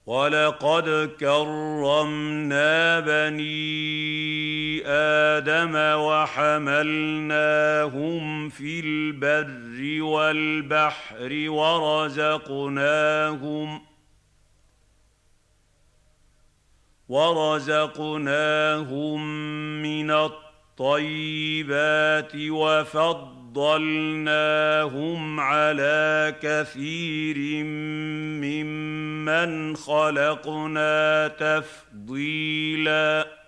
وَلَقَدْ كَرَّمْنَا بَنِي آدَمَ وَحَمَلْنَاهُمْ فِي الْبَرِّ وَالْبَحْرِ وَرَزَقْنَاهُم مِّنَ الطَّيِّبَاتِ وَفَضَّلْنَاهُمْ عَلَىٰ كَثِيرٍ مِّمَّنْ خَلَقْنَا تَفْضِيلًا